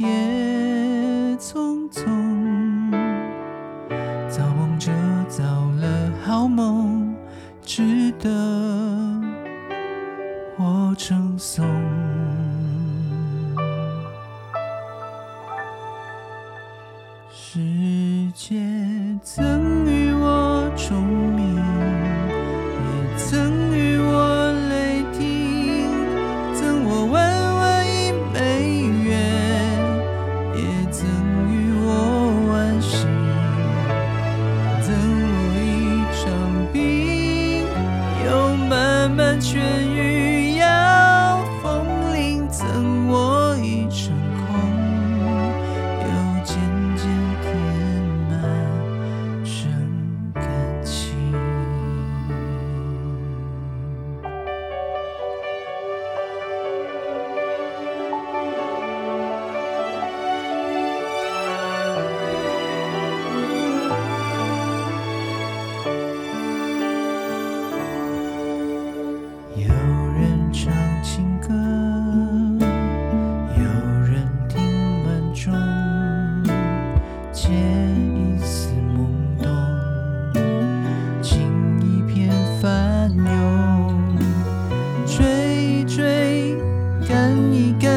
也匆匆，造梦者造了好梦，值得我称颂。世界曾与我钟鸣，也曾与我雷霆，赠我万万亿美元，也曾与我惋惜，赠我一场病，又慢慢痊愈，要风铃赠我一场空，又渐渐填满真感情。有人唱情歌，有人听慢钟，借一丝懵懂，情一片翻涌，追一追，赶一赶，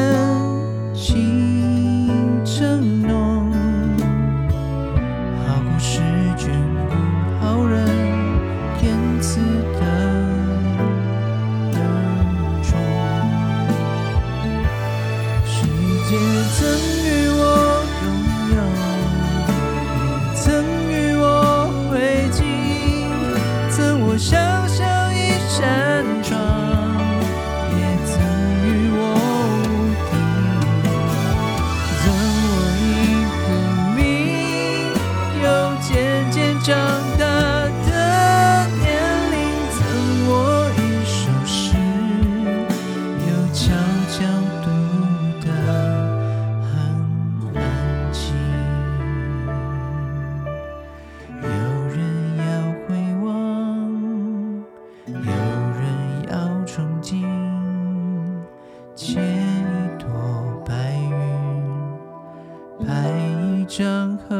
情正浓。好故事眷顾好人，天赐的世界曾与我拥有，也曾与我会经，赠我小小一扇窗，也曾与我无敌，赠我一个名，又渐渐长大的年龄，赠我一首诗，又悄悄读得很安静。有人要回望，有人要憧憬，牵一朵白云，拍一张